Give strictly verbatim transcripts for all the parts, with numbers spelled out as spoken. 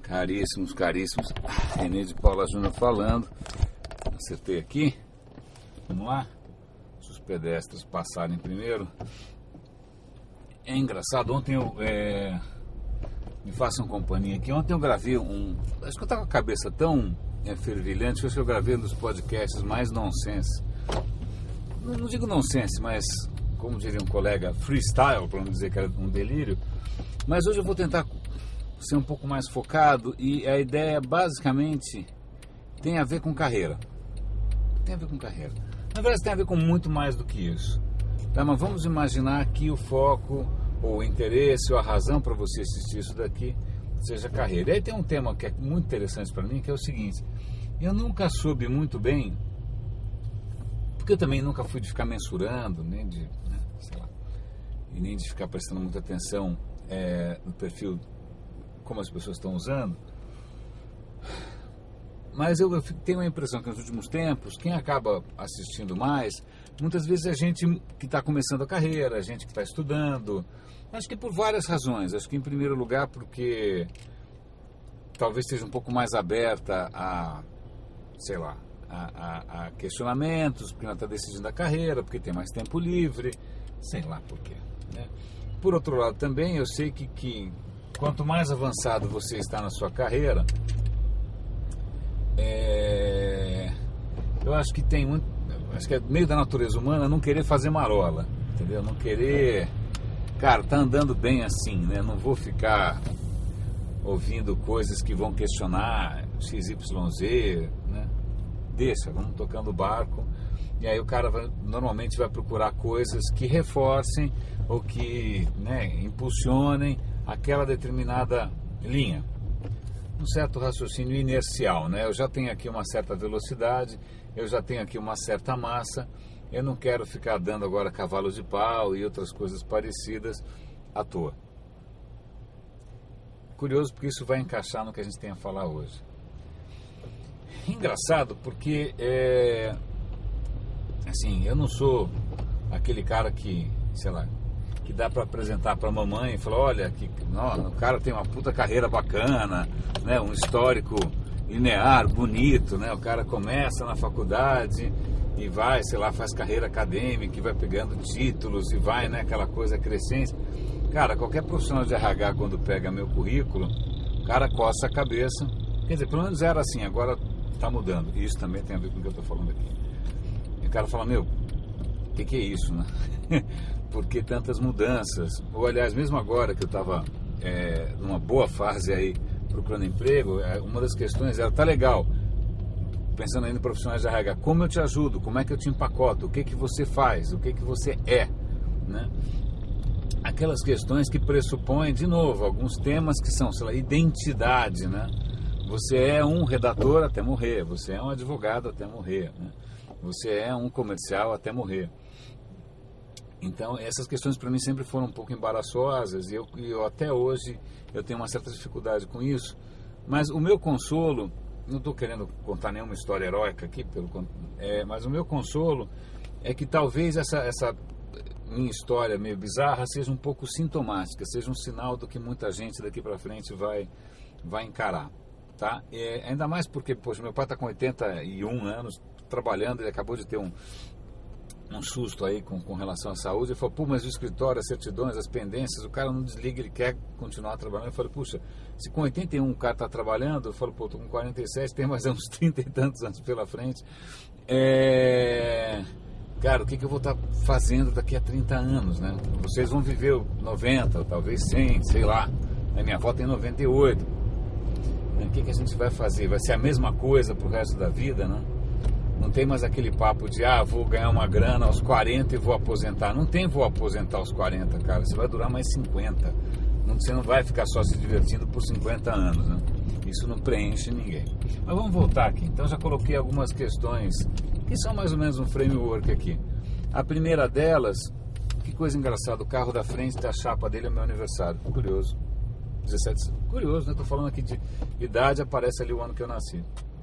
Caríssimos, caríssimos, René de Paula Júnior falando. Acertei aqui. Vamos lá. Se os pedestres passarem primeiro. É engraçado, ontem eu é, me façam companhia aqui. Ontem eu gravei um. Acho que eu estava com a cabeça tão é, fervilhante que eu gravei um dos podcasts mais nonsense. Não, não digo nonsense, mas como diria um colega, freestyle, para não dizer que era um delírio. Mas hoje eu vou tentar ser um pouco mais focado e a ideia basicamente tem a ver com carreira. Tem a ver com carreira. Na verdade tem a ver com muito mais do que isso. Tá? Mas vamos imaginar que o foco, ou o interesse, ou a razão para você assistir isso daqui seja carreira. E aí tem um tema que é muito interessante para mim, que é o seguinte: eu nunca soube muito bem, porque eu também nunca fui de ficar mensurando, nem de, né, sei lá, e nem de ficar prestando muita atenção é, no perfil, como as pessoas estão usando. Mas eu tenho a impressão que nos últimos tempos, quem acaba assistindo mais, muitas vezes é gente que está começando a carreira, gente que está estudando. Acho que por várias razões. Acho que em primeiro lugar porque talvez esteja um pouco mais aberta a, sei lá, a, a, a questionamentos, porque não está decidindo a carreira, porque tem mais tempo livre, sei lá por quê, né? Por outro lado também, eu sei que, que quanto mais avançado você está na sua carreira, é, eu acho que tem muito, acho que é meio da natureza humana não querer fazer marola, entendeu? Não querer, cara, tá andando bem assim, né? Não vou ficar ouvindo coisas que vão questionar X Y Z, né? Deixa, vamos tocando o barco. E aí o cara vai, normalmente vai procurar coisas que reforcem ou que, né, impulsionem aquela determinada linha. Um certo raciocínio inercial, né? Eu já tenho aqui uma certa velocidade, eu já tenho aqui uma certa massa, eu não quero ficar dando agora cavalos de pau e outras coisas parecidas à toa. Curioso porque isso vai encaixar no que a gente tem a falar hoje. Engraçado porque é, assim, eu não sou aquele cara que, sei lá, que dá para apresentar para a mamãe e falar: olha, que, não, o cara tem uma puta carreira bacana, né, um histórico linear, bonito, né, o cara começa na faculdade e vai, sei lá, faz carreira acadêmica e vai pegando títulos e vai, né, aquela coisa crescente. Cara, qualquer profissional de R H, quando pega meu currículo, o cara coça a cabeça. Quer dizer, pelo menos era assim, agora está mudando. E isso também tem a ver com o que eu estou falando aqui. E o cara fala: meu, o que, que é isso, né? Por que tantas mudanças? Ou, aliás, mesmo agora que eu estava é, numa boa fase aí, procurando emprego, uma das questões era: tá legal, pensando ainda em profissionais de R H, como eu te ajudo? Como é que eu te empacoto? O que que você faz? O que que você é? Né? Aquelas questões que pressupõem, de novo, alguns temas que são, sei lá, identidade, né? Você é um redator até morrer, você é um advogado até morrer, né? Você é um comercial até morrer. Então, essas questões para mim sempre foram um pouco embaraçosas e eu, eu até hoje eu tenho uma certa dificuldade com isso. Mas o meu consolo, não estou querendo contar nenhuma história heróica aqui, pelo, é, mas o meu consolo é que talvez essa, essa minha história meio bizarra seja um pouco sintomática, seja um sinal do que muita gente daqui para frente vai, vai encarar. Tá? É, ainda mais porque, poxa, meu pai está com oitenta e um anos trabalhando, ele acabou de ter um um susto aí com, com relação à saúde. Ele falou: pô, mas o escritório, as certidões, as pendências, o cara não desliga, ele quer continuar trabalhando. Eu falei: puxa, se com oitenta e um o cara está trabalhando, eu falo: pô, tô com quarenta e sete, tem mais uns trinta e tantos anos pela frente, é... cara, o que, que eu vou estar tá fazendo daqui a trinta anos, né? Vocês vão viver noventa, talvez cem, sei lá, a minha avó tem noventa e oito. O que, que a gente vai fazer? Vai ser a mesma coisa pro resto da vida, né? Não tem mais aquele papo de: ah, vou ganhar uma grana aos quarenta e vou aposentar. Não tem vou aposentar aos quarenta, cara. Você vai durar mais cinquenta. Não, você não vai ficar só se divertindo por cinquenta anos, né? Isso não preenche ninguém. Mas vamos voltar aqui. Então já coloquei algumas questões que são mais ou menos um framework aqui. A primeira delas, que coisa engraçada, o carro da frente da chapa dele é meu aniversário. Curioso. dezessete. Curioso, né? Tô falando aqui de idade, aparece ali o ano que eu nasci.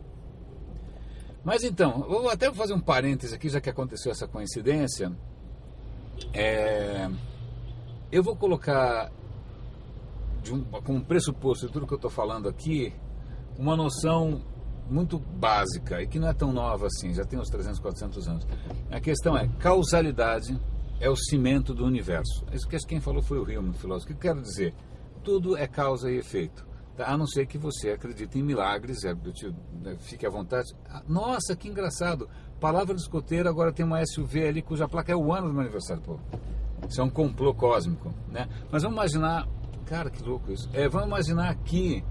Mas então, vou até fazer um parêntese aqui, já que aconteceu essa coincidência. É, eu vou colocar de um, como pressuposto de tudo que eu estou falando aqui, uma noção muito básica e que não é tão nova assim, já tem uns trezentos, quatrocentos anos. A questão é, causalidade é o cimento do universo. Isso que quem falou foi o Hillman, o filósofo. O que eu quero dizer? Tudo é causa e efeito. Tá? A não ser que você acredite em milagres, é, te, é, fique à vontade. Nossa, que engraçado. Palavra do escoteiro, agora tem uma S U V ali cuja placa é o ano do meu aniversário. Pô. Isso é um complô cósmico, né? Mas vamos imaginar, cara, que louco isso. É, vamos imaginar que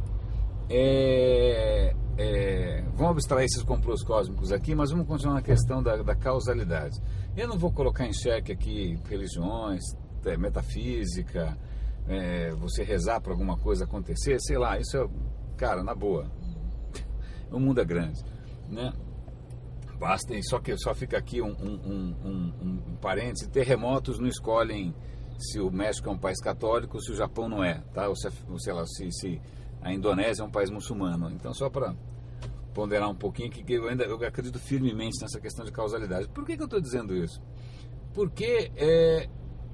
é, é, vamos abstrair esses complôs cósmicos aqui, mas vamos continuar na questão da, da causalidade. Eu não vou colocar em xeque aqui religiões, é, metafísica, é, você rezar para alguma coisa acontecer, sei lá, isso é, cara, na boa. O mundo é grande, né? Basta, só que só fica aqui um, um, um, um, um parêntese: terremotos não escolhem se o México é um país católico ou se o Japão não é, tá? Ou se, sei lá, se, se a Indonésia é um país muçulmano. Então, só para ponderar um pouquinho, que eu ainda eu acredito firmemente nessa questão de causalidade. Por que, que eu estou dizendo isso? Porque, é,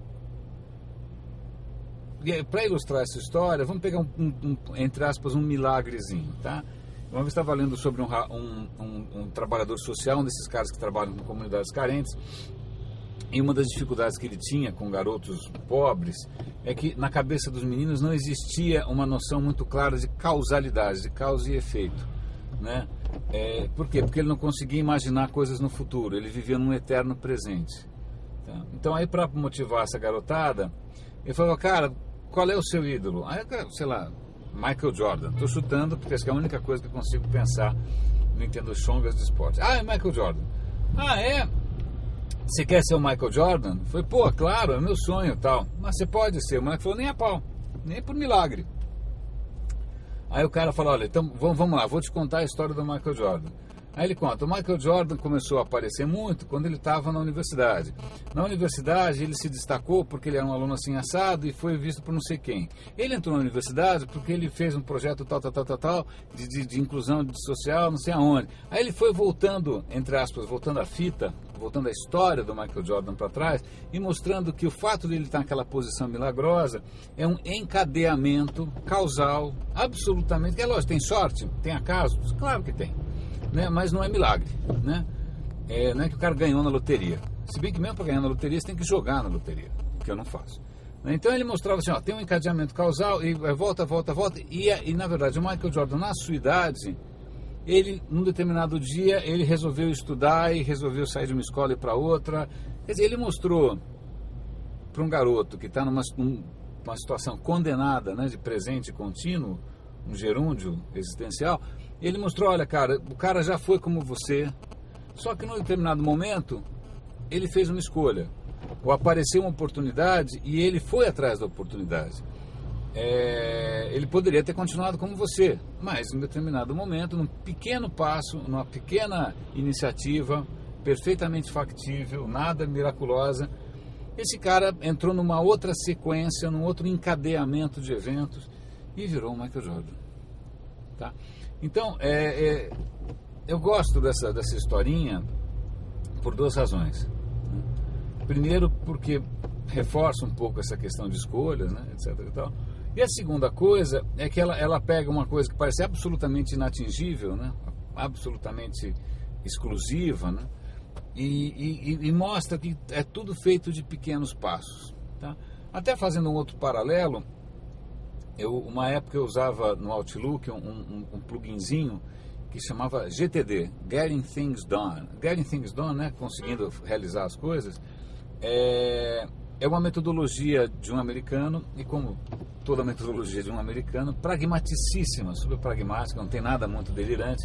para ilustrar essa história, vamos pegar, um, um, um, entre aspas, um milagrezinho, tá? Uma vez estava lendo sobre um, um, um, um trabalhador social, um desses caras que trabalham com comunidades carentes, e uma das dificuldades que ele tinha com garotos pobres é que na cabeça dos meninos não existia uma noção muito clara de causalidade, de causa e efeito, né? É, por quê? Porque ele não conseguia imaginar coisas no futuro, ele vivia num eterno presente, tá? Então aí, para motivar essa garotada, ele falou: cara, qual é o seu ídolo? Aí, sei lá, Michael Jordan. Estou chutando porque essa é a única coisa que eu consigo pensar no Nintendo Chongas de esporte. Ah, é Michael Jordan. Ah, é? Você quer ser o Michael Jordan? Foi, pô, claro, é meu sonho e tal. Mas você pode ser. O moleque falou: nem a pau, nem por milagre. Aí o cara falou: olha, então vamos lá, vou te contar a história do Michael Jordan. Aí ele conta: o Michael Jordan começou a aparecer muito quando ele estava na universidade. Na universidade ele se destacou porque ele era um aluno assim assado e foi visto por não sei quem. Ele entrou na universidade porque ele fez um projeto tal, tal, tal, tal, tal de, de, de inclusão social, não sei aonde. Aí ele foi voltando, entre aspas, voltando a fita, voltando a história do Michael Jordan para trás e mostrando que o fato de ele estar naquela posição milagrosa é um encadeamento causal, absolutamente. Que é lógico, tem sorte, tem acaso, claro que tem. Né? Mas não é milagre, né? É, não é que o cara ganhou na loteria. Se bem que mesmo para ganhar na loteria você tem que jogar na loteria, que eu não faço. Então ele mostrava assim: ó, tem um encadeamento causal e volta, volta, volta. E, e na verdade o Michael Jordan, na sua idade, ele, num determinado dia, ele resolveu estudar e resolveu sair de uma escola e para outra. Quer dizer, ele mostrou para um garoto que está numa um, uma situação condenada, né, de presente contínuo, um gerúndio existencial. Ele mostrou: olha, cara, o cara já foi como você, só que num determinado momento ele fez uma escolha, ou apareceu uma oportunidade e ele foi atrás da oportunidade. É, ele poderia ter continuado como você, mas em determinado momento, num pequeno passo, numa pequena iniciativa, perfeitamente factível, nada miraculosa, esse cara entrou numa outra sequência, num outro encadeamento de eventos e virou o Michael Jordan, tá? Então, é, é, eu gosto dessa, dessa historinha por duas razões. Primeiro, porque reforça um pouco essa questão de escolhas, né, etc e tal. E a segunda coisa é que ela, ela pega uma coisa que parece absolutamente inatingível, né, absolutamente exclusiva, né, e, e, e mostra que é tudo feito de pequenos passos, tá? Até fazendo um outro paralelo, eu, uma época eu usava no Outlook um, um, um pluginzinho que chamava G T D, Getting Things Done. Getting Things Done, né, conseguindo realizar as coisas, é, é uma metodologia de um americano, e como toda metodologia de um americano, pragmaticíssima, super pragmática, não tem nada muito delirante.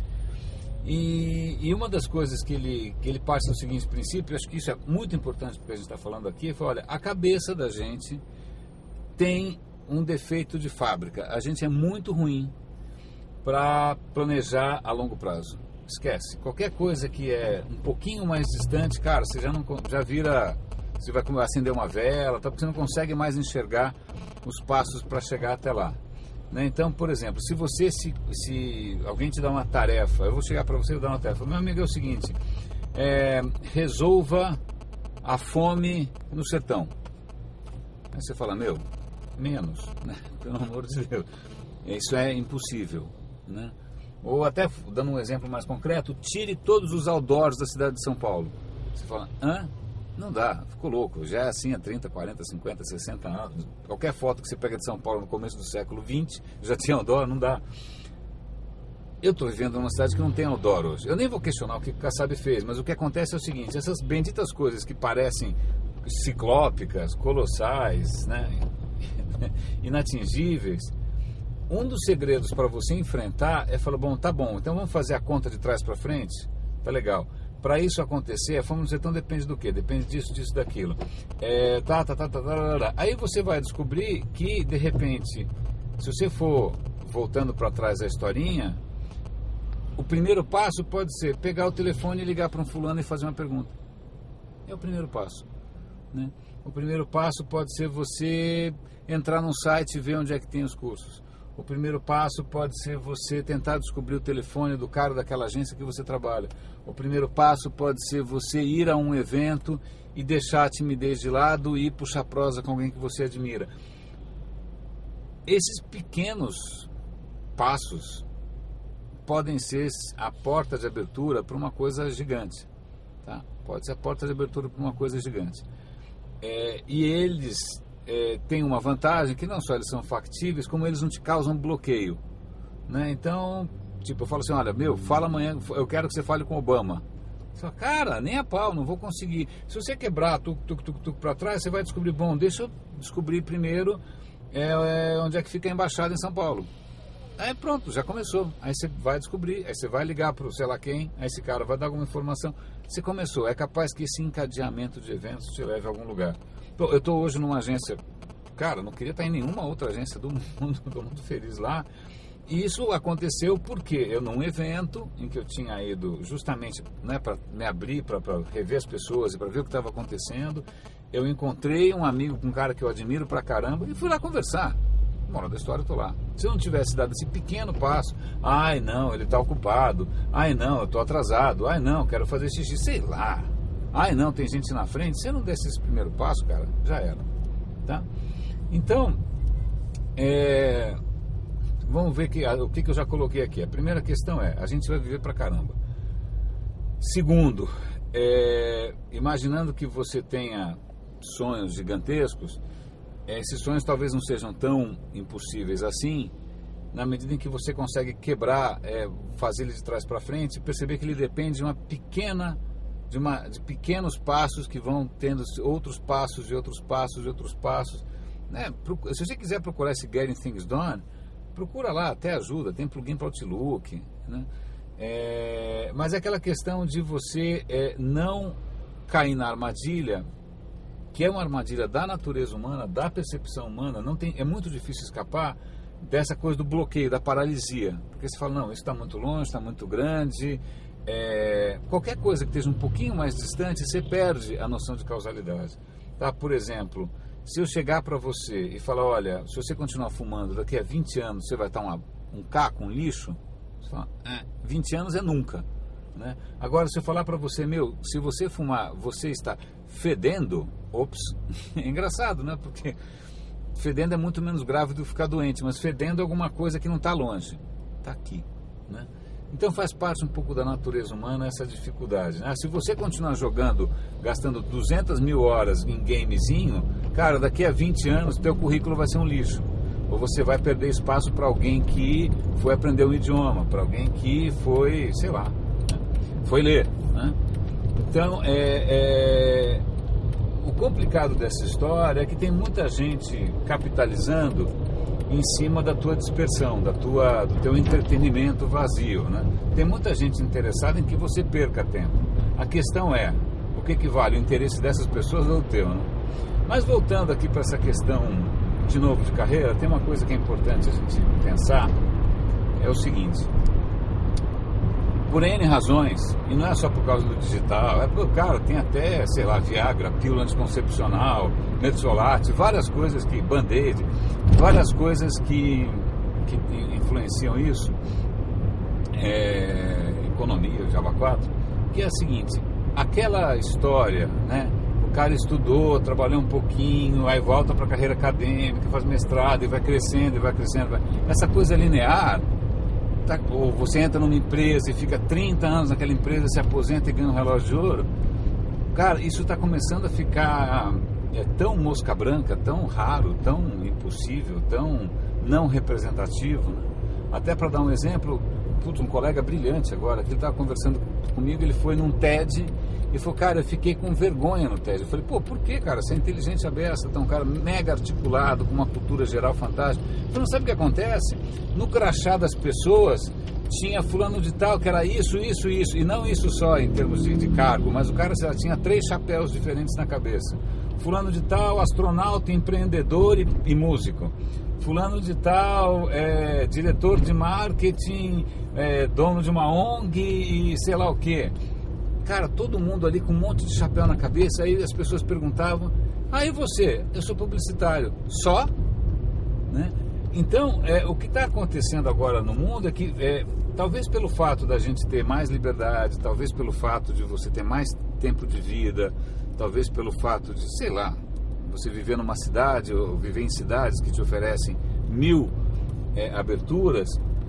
E, e uma das coisas que ele, que ele parte do seguinte princípio, acho que isso é muito importante porque a gente está falando aqui, foi: olha, a cabeça da gente tem um defeito de fábrica. A gente é muito ruim para planejar a longo prazo. Esquece. Qualquer coisa que é um pouquinho mais distante, cara, você já, não, já vira... Você vai acender uma vela, tá, porque você não consegue mais enxergar os passos para chegar até lá. Né? Então, por exemplo, se você, se, se alguém te dá uma tarefa, eu vou chegar para você e dar uma tarefa. Meu amigo, é o seguinte, é, resolva a fome no sertão. Aí você fala: meu, menos, né? Pelo amor de Deus. Isso é impossível, né? Ou até, dando um exemplo mais concreto, tire todos os outdoors da cidade de São Paulo. Você fala, hã? Não dá, ficou louco. Já é assim há trinta, quarenta, cinquenta, sessenta anos. Qualquer foto que você pega de São Paulo no começo do século vinte, já tinha outdoor, não dá. Eu estou vivendo numa cidade que não tem outdoor hoje. Eu nem vou questionar o que o Kassab fez, mas o que acontece é o seguinte, essas benditas coisas que parecem ciclópicas, colossais, né? Inatingíveis, um dos segredos para você enfrentar é falar, bom, tá bom, então vamos fazer a conta de trás para frente? Tá legal. Para isso acontecer, vamos dizer, então depende do quê? Depende disso, disso, daquilo. É, tá, tá, tá, tá, tá, tá, tá. Aí você vai descobrir que, de repente, se você for voltando para trás da historinha, o primeiro passo pode ser pegar o telefone e ligar para um fulano e fazer uma pergunta. É o primeiro passo, né? O primeiro passo pode ser você entrar num site e ver onde é que tem os cursos. O primeiro passo pode ser você tentar descobrir o telefone do cara daquela agência que você trabalha. O primeiro passo pode ser você ir a um evento e deixar a timidez de lado e ir puxar prosa com alguém que você admira. Esses pequenos passos podem ser a porta de abertura para uma coisa gigante. Tá? Pode ser a porta de abertura para uma coisa gigante. É, e eles é, têm uma vantagem que não só eles são factíveis, como eles não te causam bloqueio, né? Então, tipo, eu falo assim, olha, meu, fala amanhã, eu quero que você fale com o Obama. Você fala, cara, nem a pau, não vou conseguir. Se você quebrar tuc, tuc, tuc, tuc para trás, você vai descobrir, bom, deixa eu descobrir primeiro é, é, onde é que fica a embaixada em São Paulo. Aí pronto, já começou. Aí você vai descobrir, aí você vai ligar para o sei lá quem, aí esse cara vai dar alguma informação. Você começou, é capaz que esse encadeamento de eventos te leve a algum lugar. Pô, eu estou hoje numa agência, cara, não queria estar em nenhuma outra agência do mundo, estou muito feliz lá. E isso aconteceu porque eu num evento em que eu tinha ido justamente, né, para me abrir, para rever as pessoas e para ver o que estava acontecendo, eu encontrei um amigo, um cara que eu admiro pra caramba, e fui lá conversar. Moral da história, eu tô lá. Se eu não tivesse dado esse pequeno passo, ai não, ele tá ocupado, ai não, eu tô atrasado, ai não, quero fazer xixi, sei lá, ai não, tem gente na frente, se eu não desse esse primeiro passo, cara, já era, tá? Então, é, vamos ver que, o que, que eu já coloquei aqui. A primeira questão é, a gente vai viver pra caramba. Segundo, é, imaginando que você tenha sonhos gigantescos, esses sonhos talvez não sejam tão impossíveis assim, na medida em que você consegue quebrar, é, fazer ele de trás para frente, e perceber que ele depende de uma pequena, de, uma, de pequenos passos que vão tendo outros passos e outros passos e outros passos, né? Se você quiser procurar esse Getting Things Done, procura lá, até ajuda, tem plugin para Outlook, né? É, mas é aquela questão de você é, não cair na armadilha, que é uma armadilha da natureza humana, da percepção humana. Não tem, é muito difícil escapar dessa coisa do bloqueio, da paralisia, porque você fala, não, isso está muito longe, está muito grande, é, qualquer coisa que esteja um pouquinho mais distante, você perde a noção de causalidade, tá? Por exemplo, se eu chegar para você e falar, olha, se você continuar fumando, daqui a vinte anos você vai estar uma, um caco, um lixo, você fala, é, vinte anos é nunca, né? Agora, se eu falar para você, meu, se você fumar, você está fedendo, ops, é engraçado, né? Porque fedendo é muito menos grave do que ficar doente, mas fedendo é alguma coisa que não está longe, está aqui, né? Então faz parte um pouco da natureza humana essa dificuldade, né? Se você continuar jogando, gastando duzentas mil horas em gamezinho, cara, daqui a vinte anos teu currículo vai ser um lixo. Ou você vai perder espaço para alguém que foi aprender um idioma, para alguém que foi, sei lá, foi ler, né? Então, é, é, o complicado dessa história é que tem muita gente capitalizando em cima da tua dispersão, da tua, do teu entretenimento vazio, né? Tem muita gente interessada em que você perca tempo. A questão é, o que que vale, o interesse dessas pessoas ou o teu, né? Mas voltando aqui para essa questão, de novo, de carreira, tem uma coisa que é importante a gente pensar, é o seguinte... Por N razões, e não é só por causa do digital, é porque, cara, tem até, sei lá, Viagra, pílula anticoncepcional, Metsolate, várias coisas que, Band-Aid, várias coisas que, que influenciam isso, é, economia, Java quatro, que é a seguinte, aquela história, né, o cara estudou, trabalhou um pouquinho, aí volta para a carreira acadêmica, faz mestrado e vai crescendo, e vai crescendo. Vai... Essa coisa linear, tá? Ou você entra numa empresa e fica trinta anos naquela empresa, se aposenta e ganha um relógio de ouro. Cara, isso está começando a ficar é, tão mosca branca, tão raro, tão impossível, tão não representativo, né? Até para dar um exemplo, putz, um colega brilhante agora, que ele estava conversando comigo, ele foi num TED e falou, cara, eu fiquei com vergonha no TED. Eu falei, pô, por que, cara? Você é inteligente aberta, tá um cara mega articulado, com uma cultura geral fantástica. Você não sabe o que acontece? No crachá das pessoas tinha fulano de tal que era isso, isso, isso, e não isso só em termos de, de cargo, mas o cara já tinha três chapéus diferentes na cabeça. Fulano de tal, astronauta, empreendedor e, e músico. Fulano de tal, é, diretor de marketing, é, dono de uma O N G e sei lá o quê. Cara, todo mundo ali com um monte de chapéu na cabeça. Aí as pessoas perguntavam, ah, e você? Eu sou publicitário. Só? Né? Então, é, o que está acontecendo agora no mundo é que, é, talvez pelo fato da gente ter mais liberdade, talvez pelo fato de você ter mais tempo de vida, talvez pelo fato de, sei lá, você viver numa cidade ou viver em cidades que te oferecem mil é, aberturas,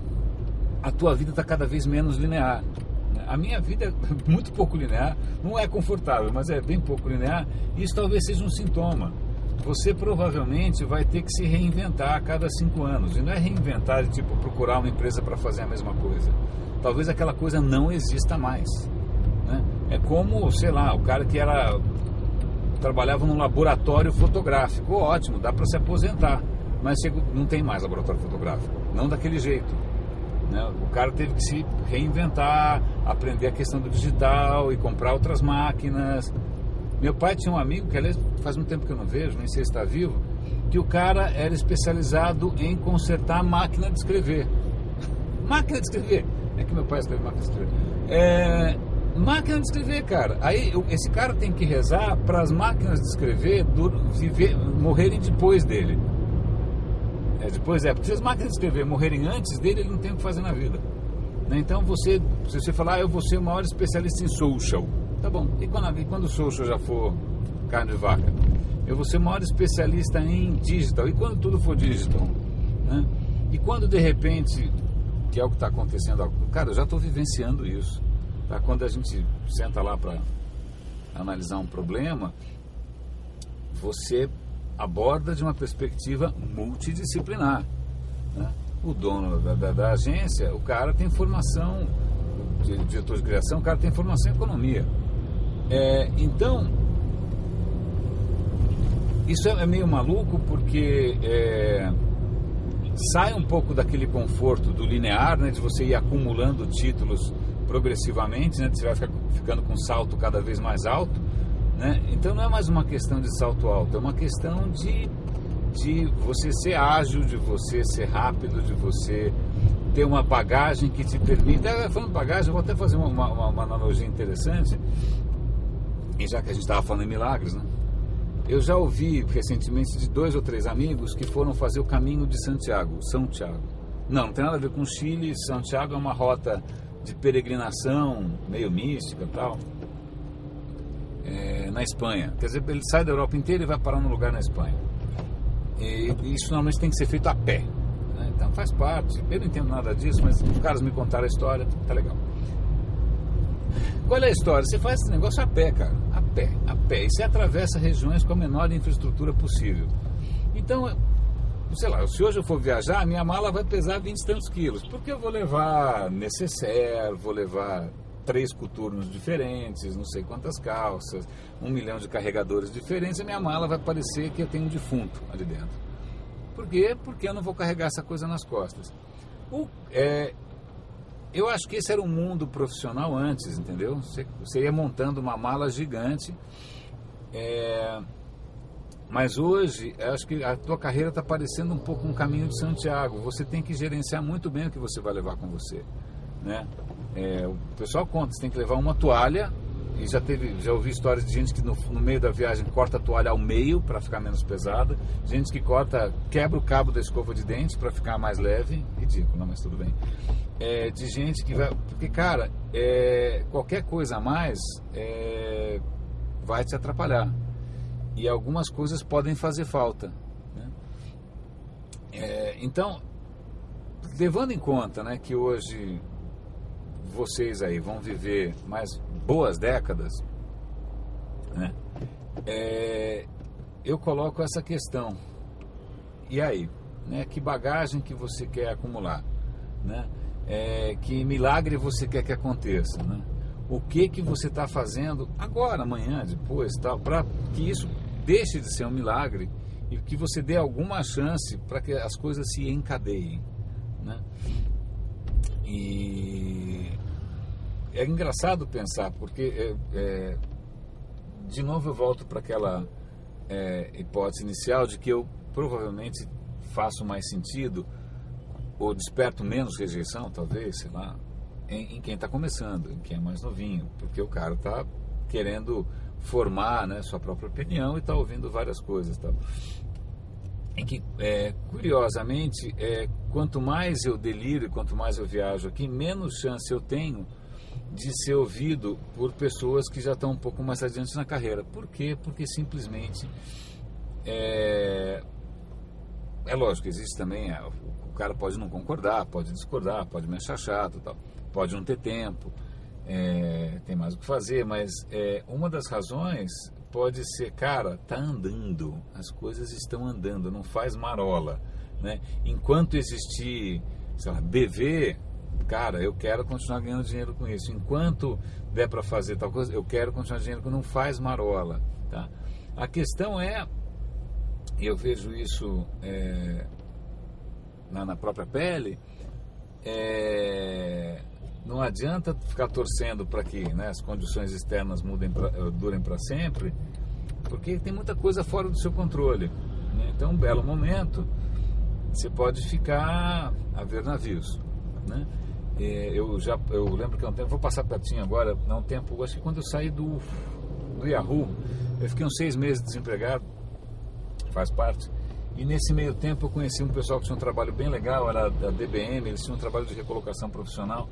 a tua vida está cada vez menos linear. A minha vida é muito pouco linear, não é confortável, mas é bem pouco linear, e isso talvez seja um sintoma. Você provavelmente vai ter que se reinventar a cada cinco anos, e não é reinventar de tipo procurar uma empresa para fazer a mesma coisa. Talvez aquela coisa não exista mais, né? É como, sei lá, o cara que era... trabalhava num laboratório fotográfico, ótimo, dá para se aposentar, mas não tem mais laboratório fotográfico, não daquele jeito, né? O cara teve que se reinventar, aprender a questão do digital e comprar outras máquinas. Meu pai tinha um amigo, que aliás faz muito tempo que eu não vejo, nem sei se está vivo, que o cara era especializado em consertar máquina de escrever. Máquina de escrever, é que meu pai escreve máquina de escrever. É... Máquina de escrever, cara. Aí esse cara tem que rezar para as máquinas de escrever dur, viver, morrerem depois dele. É, depois é, porque se as máquinas de escrever morrerem antes dele, ele não tem o que fazer na vida. Né? Então você, se você falar, ah, eu vou ser o maior especialista em social, tá bom. E quando, e quando o social já for carne de vaca? Eu vou ser o maior especialista em digital. E quando tudo for digital? Né? E quando de repente, que é o que está acontecendo, cara, eu já estou vivenciando isso. Tá? Quando a gente senta lá para analisar um problema, você aborda de uma perspectiva multidisciplinar, né? O dono da, da, da agência, o cara tem formação, o diretor de criação, o cara tem formação em economia. É, então, isso é meio maluco porque é, sai um pouco daquele conforto do linear, né, de você ir acumulando títulos progressivamente, né? Você vai ficar, ficando com um salto cada vez mais alto, né? Então não é mais uma questão de salto alto, é uma questão de, de você ser ágil, de você ser rápido, de você ter uma bagagem que te permita... Falando de bagagem, eu vou até fazer uma, uma, uma analogia interessante, e já que a gente estava falando em milagres, né? Eu já ouvi recentemente de dois ou três amigos que foram fazer o caminho de Santiago, São Tiago. Não, não tem nada a ver com Chile. Santiago é uma rota de peregrinação, meio mística e tal, é, na Espanha. Quer dizer, ele sai da Europa inteira e vai parar num lugar na Espanha. E isso normalmente tem que ser feito a pé, né? Então faz parte. Eu não entendo nada disso, mas os caras me contaram a história, tá legal. Qual é a história? Você faz esse negócio a pé, cara, a pé, a pé. E você atravessa regiões com a menor infraestrutura possível. Então, sei lá, se hoje eu for viajar, a minha mala vai pesar vinte e tantos quilos, porque eu vou levar necessaire, vou levar três coturnos diferentes, não sei quantas calças, um milhão de carregadores diferentes, e a minha mala vai parecer que eu tenho um defunto ali dentro. Por quê? Porque eu não vou carregar essa coisa nas costas. O, é, eu acho que esse era um mundo profissional antes, entendeu? Você, você ia montando uma mala gigante, é... Mas hoje, acho que a tua carreira está parecendo um pouco um caminho de Santiago. Você tem que gerenciar muito bem o que você vai levar com você, né? É, o pessoal conta, você tem que levar uma toalha, e já teve, já ouvi histórias de gente que no, no meio da viagem corta a toalha ao meio para ficar menos pesada, gente que corta, quebra o cabo da escova de dente para ficar mais leve, ridículo, não, mas tudo bem. É, de gente que vai, porque cara, é, qualquer coisa a mais é, vai te atrapalhar. e algumas coisas podem fazer falta, né? É, então, levando em conta, né, que hoje vocês aí vão viver mais boas décadas, né, é, eu coloco essa questão. E aí, né, que bagagem que você quer acumular, né? É, que milagre você quer que aconteça, né? O que que você está fazendo agora, amanhã, depois, tal, para que isso deixe de ser um milagre e que você dê alguma chance para que as coisas se encadeiem, né? E é engraçado pensar, porque é, é, de novo eu volto para aquela é, hipótese inicial de que eu provavelmente faço mais sentido ou desperto menos rejeição, talvez, sei lá, em, em quem está começando, em quem é mais novinho, porque o cara está querendo formar, né, sua própria opinião e está ouvindo várias coisas, tá? Em que, é, curiosamente, é, quanto mais eu deliro e quanto mais eu viajo aqui, menos chance eu tenho de ser ouvido por pessoas que já estão um pouco mais adiante na carreira. Por quê? Porque simplesmente é, é lógico, existe também, é, o cara pode não concordar, pode discordar, pode me achar chato, tal, pode não ter tempo, é, tem mais o que fazer, mas é, uma das razões pode ser, cara, tá andando, as coisas estão andando, não faz marola, né? Enquanto existir, sei lá, B V, cara, eu quero continuar ganhando dinheiro com isso. Enquanto der para fazer tal coisa, eu quero continuar dinheiro com, não faz marola, tá? A questão é, eu vejo isso é, na, na própria pele, é, não adianta ficar torcendo para que, né, as condições externas mudem pra, durem para sempre, porque tem muita coisa fora do seu controle, né? Então, um belo momento, você pode ficar a ver navios, né? É, eu já eu lembro que há um tempo, vou passar pertinho agora, há um tempo, acho que quando eu saí do, do Yahoo, eu fiquei uns seis meses desempregado, faz parte. E nesse meio tempo eu conheci um pessoal que tinha um trabalho bem legal, era da D B M, eles tinham um trabalho de recolocação profissional.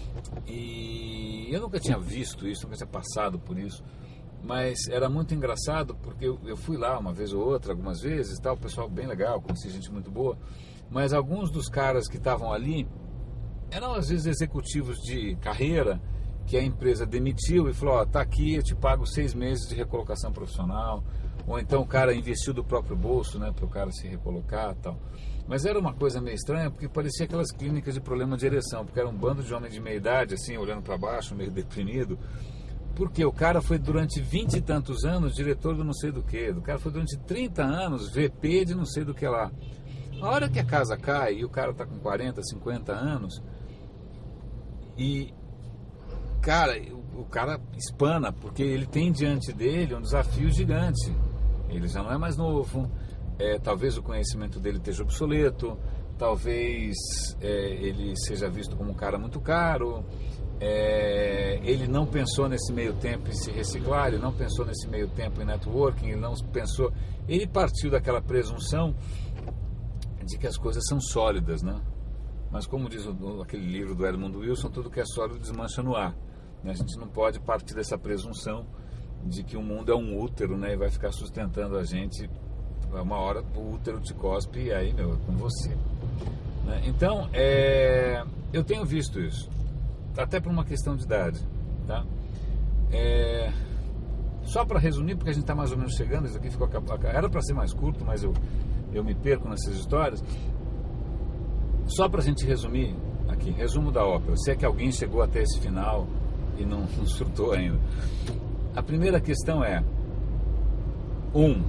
E eu nunca tinha visto isso, nunca tinha passado por isso. Mas era muito engraçado, porque eu, eu fui lá uma vez ou outra, algumas vezes, tal, o pessoal bem legal, conheci gente muito boa. Mas alguns dos caras que estavam ali eram às vezes executivos de carreira, que a empresa demitiu e falou, ó, tá aqui, eu te pago seis meses de recolocação profissional. Ou então o cara investiu do próprio bolso, né, para o cara se recolocar e tal. Mas era uma coisa meio estranha, porque parecia aquelas clínicas de problema de ereção, porque era um bando de homens de meia idade, assim, olhando para baixo, meio deprimido. Porque o cara foi durante vinte e tantos anos diretor do não sei do que, o cara foi durante trinta anos V P de não sei do que lá. A hora que a casa cai e o cara tá com quarenta, cinquenta anos, e, cara, o, o cara espana, porque ele tem diante dele um desafio gigante. Ele já não é mais novo, é, talvez o conhecimento dele esteja obsoleto, talvez é, ele seja visto como um cara muito caro, é, ele não pensou nesse meio tempo em se reciclar, ele não pensou nesse meio tempo em networking, ele não pensou, ele partiu daquela presunção de que as coisas são sólidas, né? Mas como diz o, aquele livro do Edmund Wilson, tudo que é sólido desmancha no ar, né? A gente não pode partir dessa presunção de que o mundo é um útero, né, e vai ficar sustentando a gente. Uma hora o útero te cospe e aí, meu, é com você, né? Então, é, eu tenho visto isso, até por uma questão de idade, tá? É, só para resumir, porque a gente está mais ou menos chegando, isso aqui ficou, era para ser mais curto, mas eu, eu me perco nessas histórias. Só para a gente resumir aqui, resumo da ópera, se é que alguém chegou até esse final e não, não surtou ainda. A primeira questão é, um,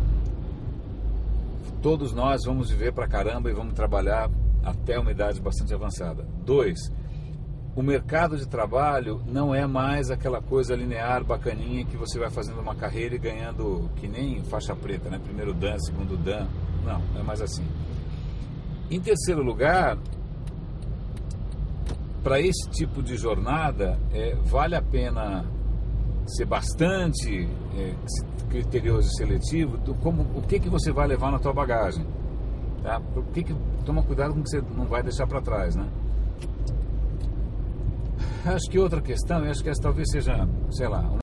todos nós vamos viver pra caramba e vamos trabalhar até uma idade bastante avançada. Dois, o mercado de trabalho não é mais aquela coisa linear, bacaninha, que você vai fazendo uma carreira e ganhando que nem faixa preta, né? Primeiro dan, segundo dan. Não, não é mais assim. Em terceiro lugar, para esse tipo de jornada, é, vale a pena ser bastante é, criterioso e seletivo do como, o que, que você vai levar na tua bagagem, tá? O que que, toma cuidado com o que você não vai deixar para trás, né? Acho que outra questão, eu acho que essa talvez seja, sei lá,